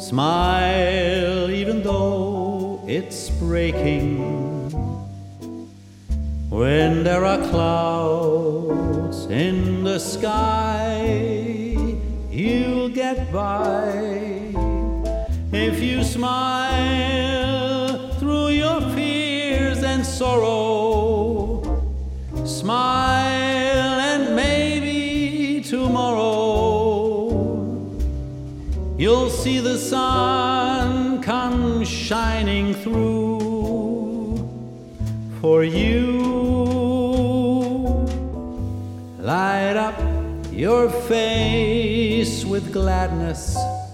Smile even though it's breaking. When there are clouds in the sky, you'll get by if you smile through your fears and sorrow. Smile and maybe tomorrow you'll see the sun come shining through for you. Light up your face with gladness.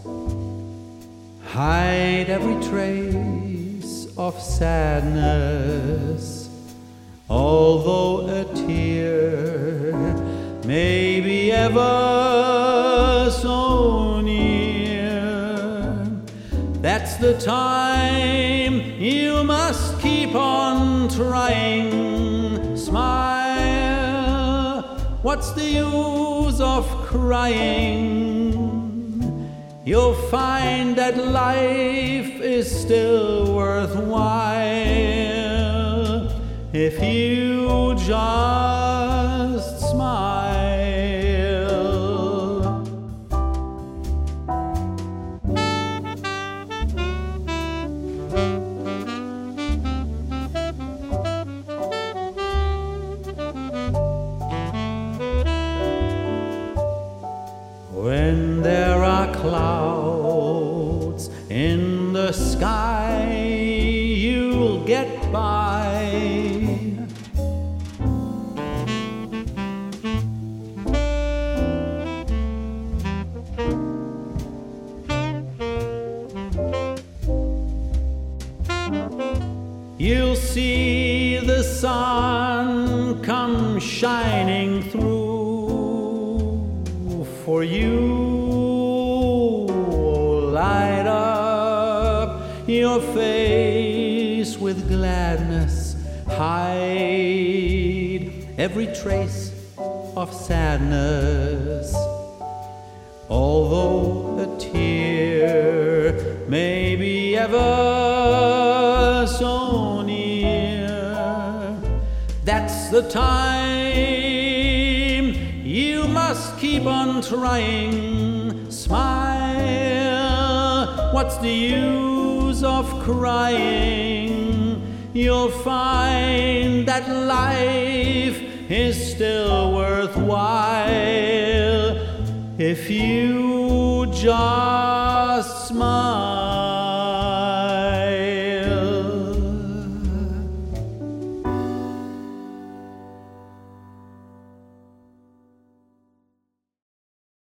Hide every trace of sadness. Although a tear may be ever so near, that's the time you must keep on trying. Smile. What's the use of crying? You'll find that life is still worthwhile if you just smile. When there are clouds in the sky, you'll get by. You'll see the sun come shining through for you. Light up your face with gladness. Hide every trace of sadness. Although a tear may be ever so near, that's the time you must keep on trying. Smile. What's the use of crying? You'll find that life is still worthwhile if you just smile.